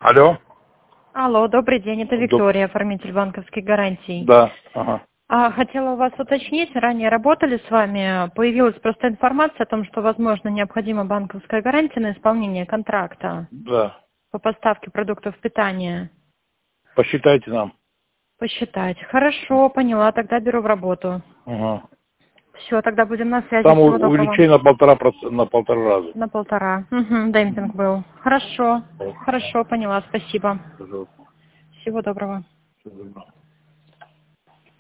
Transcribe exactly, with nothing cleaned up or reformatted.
Алло. Алло, добрый день, это Доб- Виктория, оформитель банковских гарантий. Да, ага. А, хотела у вас уточнить, ранее работали с вами, появилась просто информация о том, что, возможно, необходима банковская гарантия на исполнение контракта Да. по поставке продуктов питания. Посчитайте нам. Посчитать. Хорошо, поняла, тогда беру в работу. Ага. Все, тогда будем на связи. Там Всего у- доброго. увеличение на полтора процента, на полтора раза. На полтора. Угу, демпинг был. Хорошо, Вот, хорошо, поняла, спасибо. пожалуйста. Всего доброго. Всего доброго.